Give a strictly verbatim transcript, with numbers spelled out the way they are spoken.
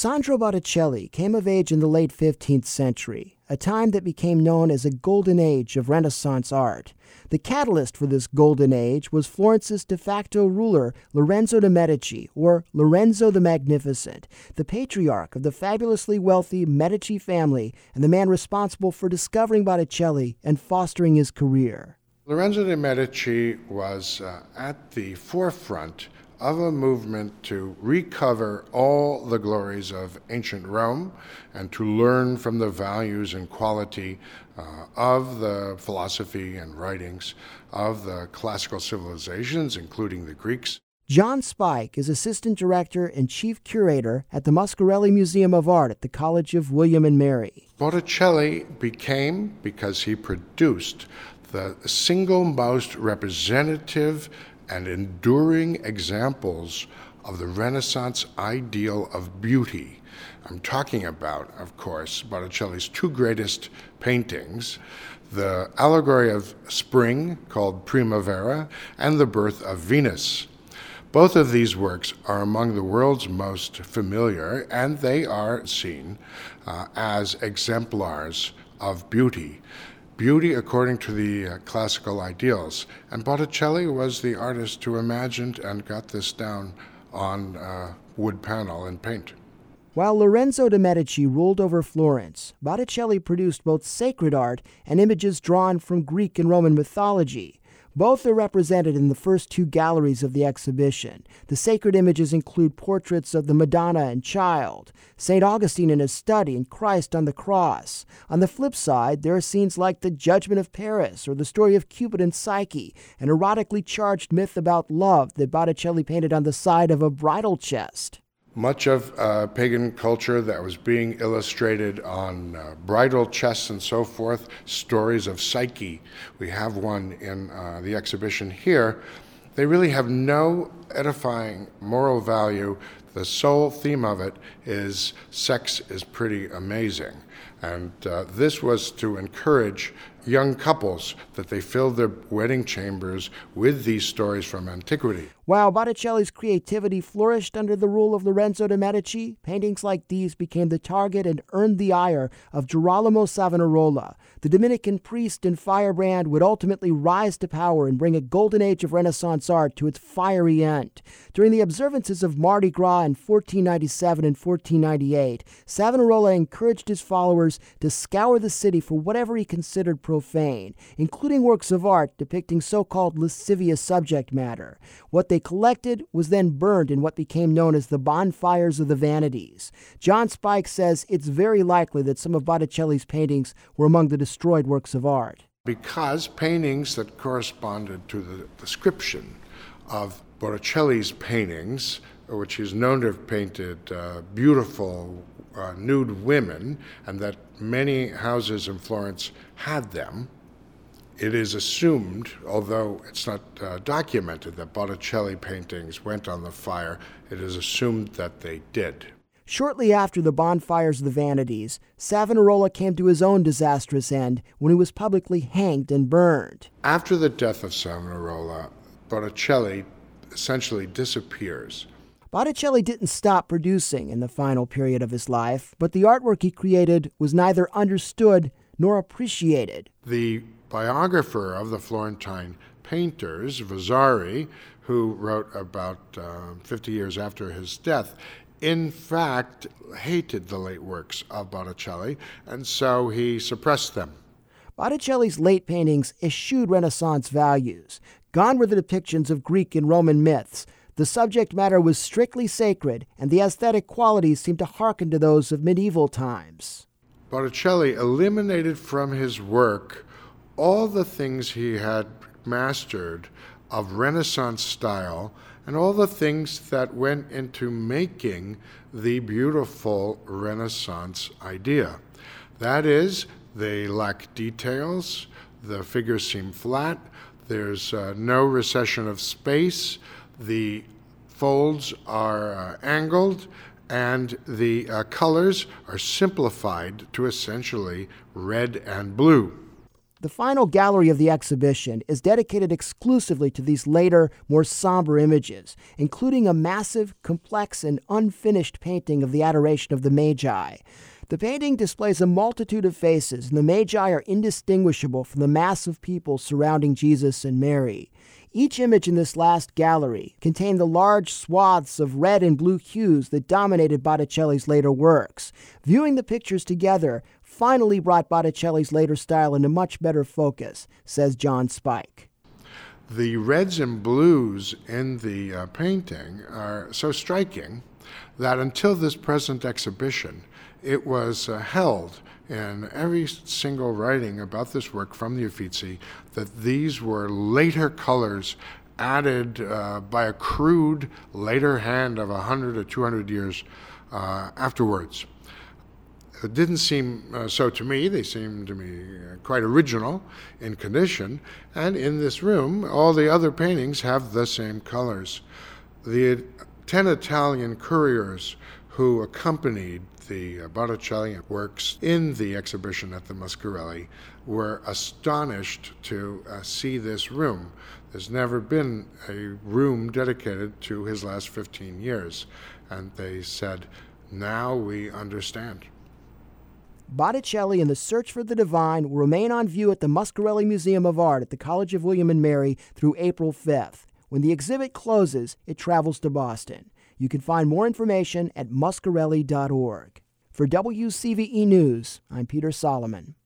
Sandro Botticelli came of age in the late fifteenth century, a time that became known as a golden age of Renaissance art. The catalyst for this golden age was Florence's de facto ruler, Lorenzo de' Medici, or Lorenzo the Magnificent, the patriarch of the fabulously wealthy Medici family and the man responsible for discovering Botticelli and fostering his career. Lorenzo de' Medici was uh, at the forefront of a movement to recover all the glories of ancient Rome and to learn from the values and quality uh, of the philosophy and writings of the classical civilizations, including the Greeks. John Spike is assistant director and chief curator at the Muscarelli Museum of Art at the College of William and Mary. Botticelli became, because he produced, the single most representative and enduring examples of the Renaissance ideal of beauty. I'm talking about, of course, Botticelli's two greatest paintings, the allegory of spring, called Primavera, and the birth of Venus. Both of these works are among the world's most familiar, and they are seen uh, as exemplars of beauty. Beauty according to the uh, classical ideals. And Botticelli was the artist who imagined and got this down on uh, wood panel and paint. While Lorenzo de' Medici ruled over Florence, Botticelli produced both sacred art and images drawn from Greek and Roman mythology. Both are represented in the first two galleries of the exhibition. The sacred images include portraits of the Madonna and Child, Saint Augustine in his study, and Christ on the cross. On the flip side, there are scenes like the Judgment of Paris or the story of Cupid and Psyche, an erotically charged myth about love that Botticelli painted on the side of a bridal chest. Much of uh, pagan culture that was being illustrated on uh, bridal chests and so forth, stories of Psyche. We have one in uh, the exhibition here. They really have no edifying moral value. The sole theme of it is sex is pretty amazing. And uh, this was to encourage young couples that they filled their wedding chambers with these stories from antiquity. While Botticelli's creativity flourished under the rule of Lorenzo de' Medici, paintings like these became the target and earned the ire of Girolamo Savonarola. The Dominican priest and firebrand would ultimately rise to power and bring a golden age of Renaissance art to its fiery end. During the observances of Mardi Gras in fourteen ninety-seven and fourteen ninety-eight, Savonarola encouraged his followers to scour the city for whatever he considered profane, including works of art depicting so-called lascivious subject matter. What they collected was then burned in what became known as the bonfires of the vanities. John Spike says it's very likely that some of Botticelli's paintings were among the destroyed works of art. Because paintings that corresponded to the description of Botticelli's paintings, which he's known to have painted uh, beautiful uh, nude women, and that many houses in Florence had them, it is assumed, although it's not uh, documented, that Botticelli paintings went on the fire. It is assumed that they did. Shortly after the bonfires of the vanities, Savonarola came to his own disastrous end when he was publicly hanged and burned. After the death of Savonarola, Botticelli essentially disappears. Botticelli didn't stop producing in the final period of his life, but the artwork he created was neither understood nor appreciated. The biographer of the Florentine painters, Vasari, who wrote about uh, fifty years after his death, in fact hated the late works of Botticelli, and so he suppressed them. Botticelli's late paintings eschewed Renaissance values. Gone were the depictions of Greek and Roman myths. The subject matter was strictly sacred, and the aesthetic qualities seemed to hearken to those of medieval times. Botticelli eliminated from his work all the things he had mastered of Renaissance style and all the things that went into making the beautiful Renaissance idea. That is, they lack details, the figures seem flat, there's uh, no recession of space, the folds are uh, angled, and the uh, colors are simplified to essentially red and blue. The final gallery of the exhibition is dedicated exclusively to these later, more somber images, including a massive, complex, and unfinished painting of the Adoration of the Magi. The painting displays a multitude of faces, and the Magi are indistinguishable from the mass of people surrounding Jesus and Mary. Each image in this last gallery contained the large swaths of red and blue hues that dominated Botticelli's later works. Viewing the pictures together finally brought Botticelli's later style into much better focus, says John Spike. The reds and blues in the uh, painting are so striking that until this present exhibition, it was uh, held in every single writing about this work from the Uffizi that these were later colors added uh, by a crude later hand of one hundred or two hundred years uh, afterwards. It didn't seem uh, so to me. They seemed to me uh, quite original in condition, and in this room, all the other paintings have the same colors. The ten Italian couriers who accompanied the uh, Botticelli works in the exhibition at the Muscarelli were astonished to uh, see this room. There's never been a room dedicated to his last fifteen years, and they said, now we understand. Botticelli and the Search for the Divine will remain on view at the Muscarelli Museum of Art at the College of William and Mary through April fifth. When the exhibit closes, it travels to Boston. You can find more information at muscarelli dot org. For W C V E News, I'm Peter Solomon.